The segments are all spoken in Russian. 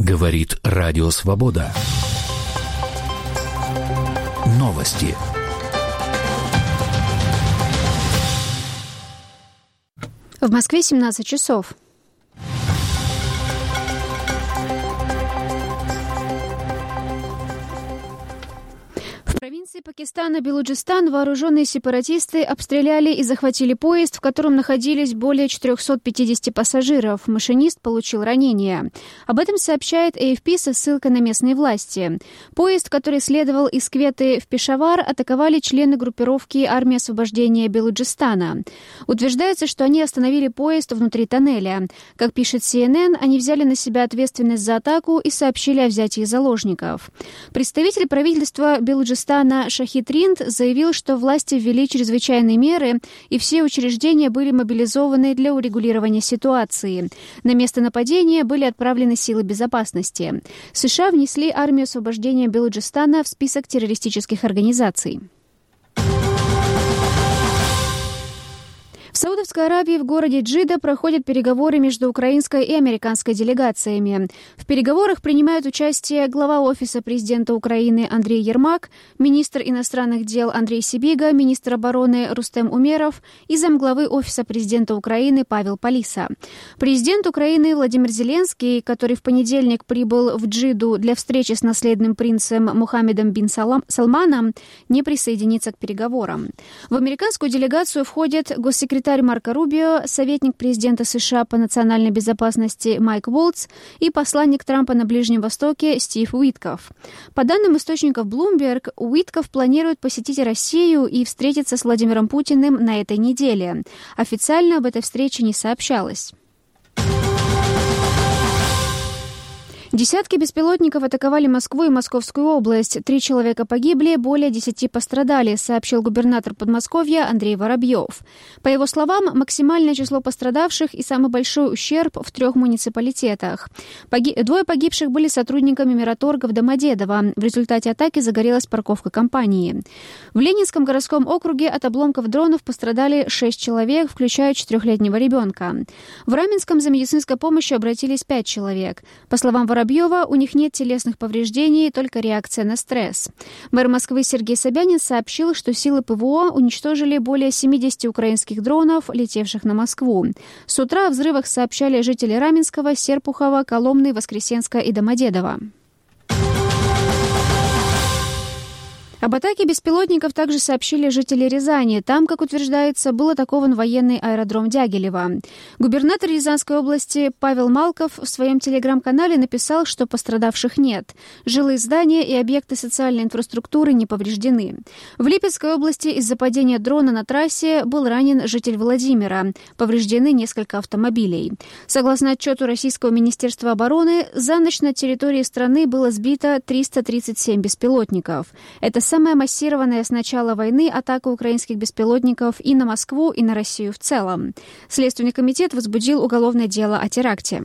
Говорит Радио Свобода. Новости. В Москве 17 часов. В провинции Пакистана Белуджистан вооруженные сепаратисты обстреляли и захватили поезд, в котором находились более 450 пассажиров. Машинист получил ранения. Об этом сообщает AFP со ссылкой на местные власти. Поезд, который следовал из Кветы в Пешавар, атаковали члены группировки «Армия освобождения Белуджистана». Утверждается, что они остановили поезд внутри тоннеля. Как пишет CNN, они взяли на себя ответственность за атаку и сообщили о взятии заложников. Представитель правительства Белуджистана Шахид Ринд заявил, что власти ввели чрезвычайные меры, и все учреждения были мобилизованы для урегулирования ситуации. На место нападения были отправлены силы безопасности. США внесли армию освобождения Белуджистана в список террористических организаций. В Саудовской Аравии в городе Джидда проходят переговоры между украинской и американской делегациями. В переговорах принимают участие глава Офиса президента Украины Андрей Ермак, министр иностранных дел Андрей Сибига, министр обороны Рустем Умеров и замглавы Офиса президента Украины Павел Полиса. Президент Украины Владимир Зеленский, который в понедельник прибыл в Джидду для встречи с наследным принцем Мухаммедом бин Салманом, не присоединится к переговорам. В американскую делегацию входят госсекретарь Марко Рубио, советник президента США по национальной безопасности Майк Волтс и посланник Трампа на Ближнем Востоке Стив Уитков. По данным источников Bloomberg, Уитков планирует посетить Россию и встретиться с Владимиром Путиным на этой неделе. Официально об этой встрече не сообщалось. Десятки беспилотников атаковали Москву и Московскую область. 3 человека погибли, более 10 пострадали, сообщил губернатор Подмосковья Андрей Воробьев. По его словам, максимальное число пострадавших и самый большой ущерб в 3 муниципалитетах. 2 погибших были сотрудниками Мираторга в Домодедово. В результате атаки загорелась парковка компании. В Ленинском городском округе от обломков дронов пострадали 6 человек, включая 4-летнего ребенка. В Раменском за медицинской помощью обратились 5 человек. По словам Воробьева, у них нет телесных повреждений, только реакция на стресс. Мэр Москвы Сергей Собянин сообщил, что силы ПВО уничтожили более 70 украинских дронов, летевших на Москву. С утра о взрывах сообщали жители Раменского, Серпухова, Коломны, Воскресенска и Домодедова. Об атаке беспилотников также сообщили жители Рязани. Там, как утверждается, был атакован военный аэродром Дягилево. Губернатор Рязанской области Павел Малков в своем телеграм-канале написал, что пострадавших нет. Жилые здания и объекты социальной инфраструктуры не повреждены. В Липецкой области из-за падения дрона на трассе был ранен житель Владимира. Повреждены несколько автомобилей. Согласно отчету Российского министерства обороны, за ночь на территории страны было сбито 337 беспилотников. Это самая массированная с начала войны атака украинских беспилотников и на Москву, и на Россию в целом. Следственный комитет возбудил уголовное дело о теракте.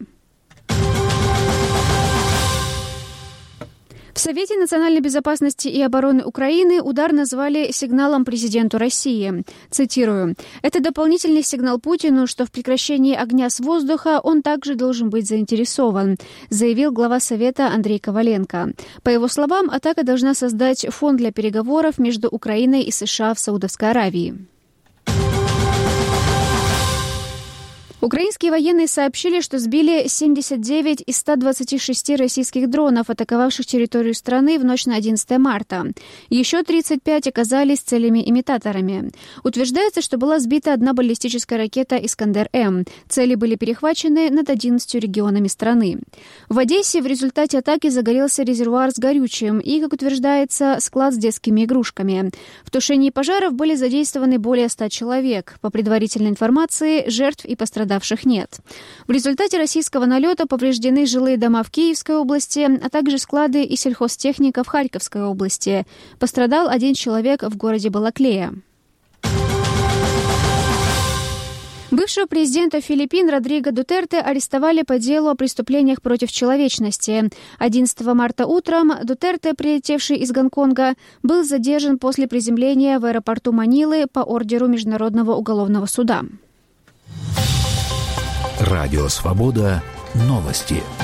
В Совете национальной безопасности и обороны Украины удар назвали сигналом президенту России. Цитирую: «Это дополнительный сигнал Путину, что в прекращении огня с воздуха он также должен быть заинтересован», заявил глава Совета Андрей Коваленко. По его словам, атака должна создать фон для переговоров между Украиной и США в Саудовской Аравии. Украинские военные сообщили, что сбили 79 из 126 российских дронов, атаковавших территорию страны в ночь на 11 марта. Еще 35 оказались целями-имитаторами. Утверждается, что была сбита одна баллистическая ракета «Искандер-М». Цели были перехвачены над 11 регионами страны. В Одессе в результате атаки загорелся резервуар с горючим и, как утверждается, склад с детскими игрушками. В тушении пожаров были задействованы более 100 человек. По предварительной информации, жертв и пострадавших нет. В результате российского налета повреждены жилые дома в Киевской области, а также склады и сельхозтехника в Харьковской области. Пострадал 1 человек в городе Балаклея. Бывшего президента Филиппин Родриго Дутерте арестовали по делу о преступлениях против человечности. 11 марта утром Дутерте, прилетевший из Гонконга, был задержан после приземления в аэропорту Манилы по ордеру Международного уголовного суда. Радио «Свобода». Новости.